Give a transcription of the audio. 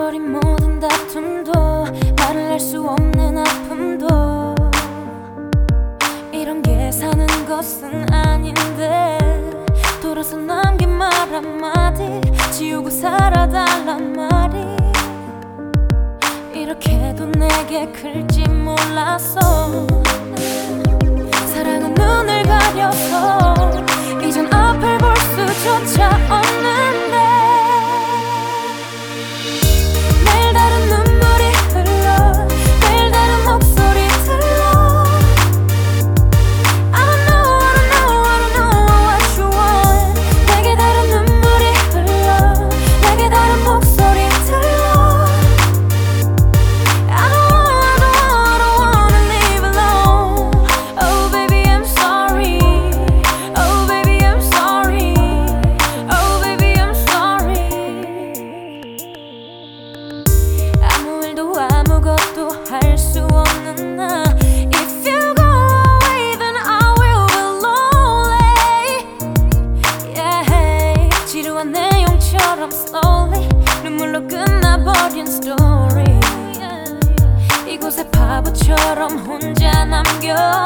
잊어버린 모든 다툼도 말을 할 수 없는 아픔도 이런 게 사는 것은 아닌데 돌아서 남긴 말 한마디 지우고 살아달란 말이 이렇게도 내게 클지 몰랐어. 사랑은 눈을 가려서 이젠 앞을 볼 수조차 없는데 매일 다른 눈물이 흘러 매일 다른 목소리 들려 I don't know what you want. 내게 다른 눈물이 흘러 내게 다른 목소리 들려 I don't wanna leave alone. Oh baby I'm sorry. Oh baby I'm sorry. Oh baby I'm sorry. 아무 일도 아무것도 할 수 없는 나 If you go away then I will be lonely. Yeah. 지루한 내용처럼 slowly 눈물로 끝나버린 story 이곳에 바보처럼 혼자 남겨